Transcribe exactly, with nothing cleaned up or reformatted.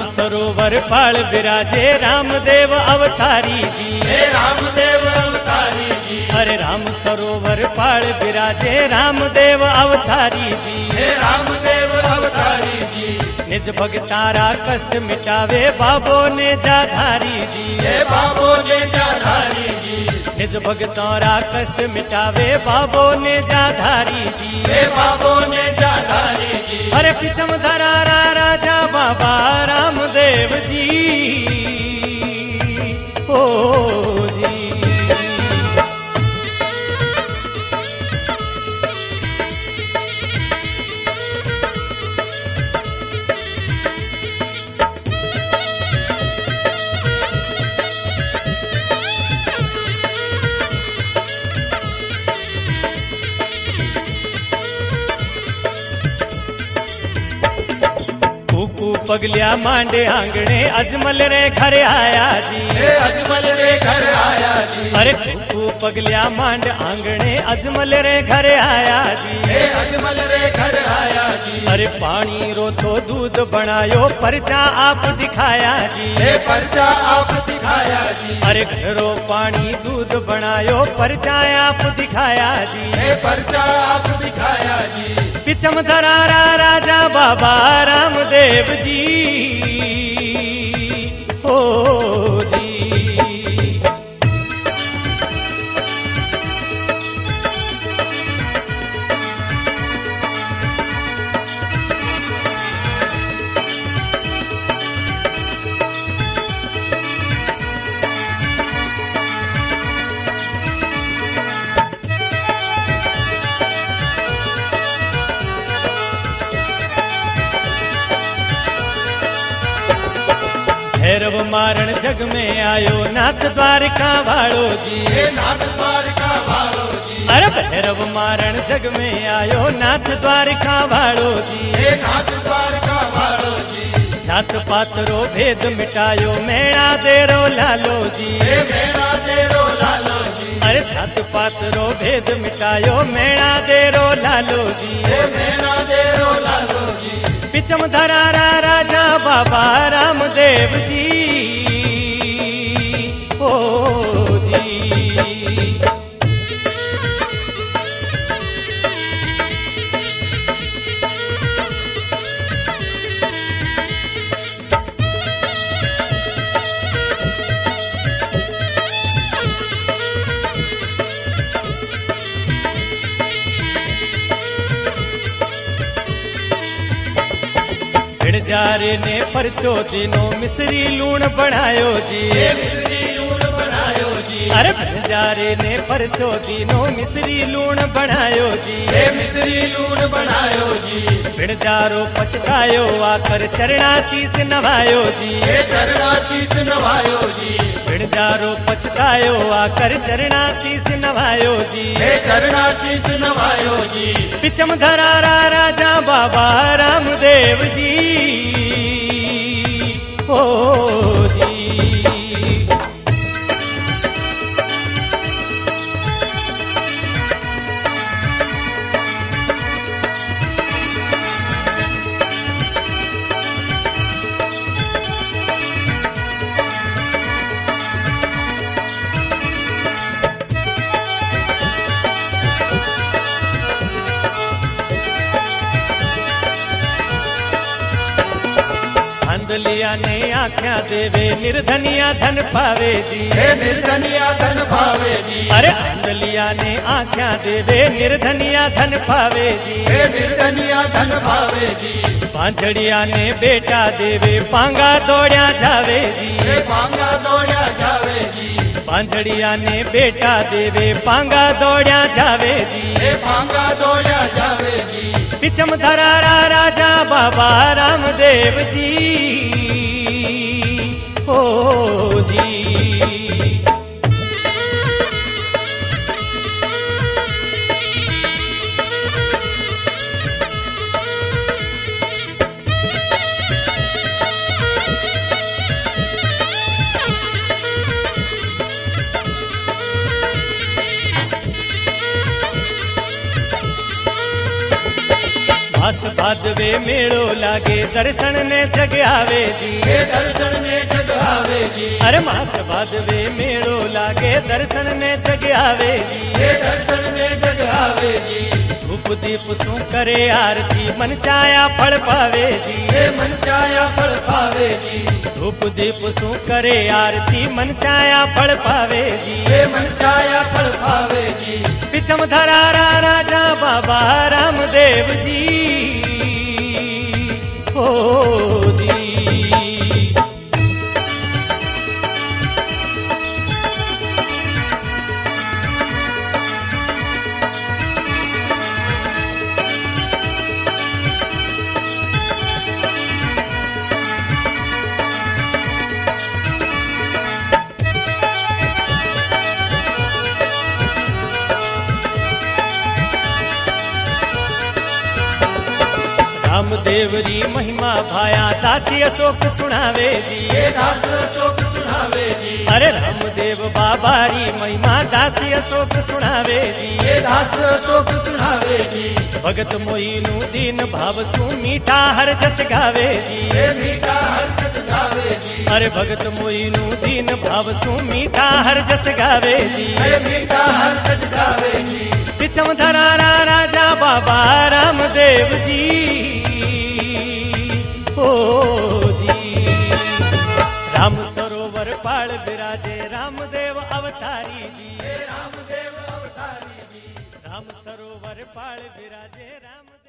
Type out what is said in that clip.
सरोवर पाल विराजे रामदेव अवतारी जी। हे रामदेव अवतारी जी। अरे राम सरोवर पाल विराजे रामदेव अवतारी जी। हे रामदेव अवतारी जी। निज भगतारा कष्ट मिटावे बाबो ने जाधारी जी। हे बाबो ने जाधारी जी। निज भगतारा कष्ट मिटावे बाबो ने जाधारी जी। हे बाबो ने जाधारी जी। अरे पिछम धरारा राजा बाबा रामदेव जी। ओ जी पगलिया मांडे आंगणे अजमल रे घर आया जी। हे अजमल रे घर आया जी। अरे कुकू पगलिया मांड आंगणे अजमल रे घर आया जी। हे अजमल रे घर आया जी। अरे पानी रो तो दूध बनायो परचा आप दिखाया जी। हे परचा आप दिखाया जी। अरे घरो पानी दूध बनायो परचा आप दिखाया जी। हे परचा आप दिखाया जी। पिछम धरारा राजा बाबा रामदेव जी। ओ जी भैरव मारण जग में आयो नाथ द्वारका वालो जी। हे नाथ द्वारका वालो जी। अरे भैरव मारण जग में आयो नाथ द्वारका वालो जी। हे नाथ द्वारका वालो जी। जात पातरो भेद मिटायो मेणा देरो लालो जी। हे मेणा देरो लालो जी। अरे जात पातरो भेद मिटायो मेणा देरो लालो जी। हे मेणा देरो लालो जी। पिछम धरारा राजा बाबा रामदेव जी। ओ जी जारे ने परचो दिनो मिश्री लूण बनायो जी। हे मिश्री लूण बनायो जी। अरे जारे ने परचो दिनो मिश्री लूण बनायो जी। हे मिश्री लूण बनायो जी। बिड़जारो पछतायो आकर चरणाशीष नवायो जी। हे चरणाशीष नवायो जी। बिड़जारो पछतायो आकर चरणाशीष नवायो जी। हे चरणाशीष नवायो जी। पिछम धरारा राजा बाबा रामदेव जी। ओ जी धंधलिया ने आख्या देवे निर्धनिया धन पावे जी। हे निर्धनिया धन पावे जी। अरे धंधलिया ने आख्या देवे निर्धनिया धन पावे जी। हे निर्धनिया धन पावे जी। पांचड़िया ने बेटा देवे पांगा दौड़या जावे जी। हे पांगा दौड़या जावे जी। पांचड़िया ने बेटा देवे पांगा दौड़या जावे जी। हे पांगा दौड़या जावे जी। पिछम धरारा राजा बाबा रामदेव जी। ओ जी मास भादवे मेड़ो लागे दर्शन ने जग आवे जी। हे दर्शन ने जग आवे जी। अरे मास भादवे मेड़ो लागे दर्शन ने जग आवे जी। हे दर्शन ने जग आवे जी। धूप दीप सु करे आरती मन चाया फल पावे जी। हे मन चाया फल पावे जी। धूप दीप सु करे आरती मन चाया फल पावे जी। हे मन चाया फल पावे जी। पिछम धरारा राजा बाबा रामदेव जी हो जी। रामदेव री महिमा भाया दासी अशोक सुनावे जी। हे दास अशोक सुनावे जी। अरे रामदेव बाबा री महिमा दासी अशोक सुनावे जी। हे दास अशोक सुनावे जी। भगत मोईनु दीन भाव सु मीठा हर जस गावे जी। हे मीठा हर जस गावे जी। अरे भगत मोईनु दीन भाव सु मीठा हर जस गावे जी। हे मीठा हर जस गावे जी। पिछम धरारा राजा बाबा रामदेव जी हो जी। राम सरोवर पाळ विराजे रामदेव अवतारी जी। हे रामदेव अवतारी जी। राम सरोवर पाळ विराजे राम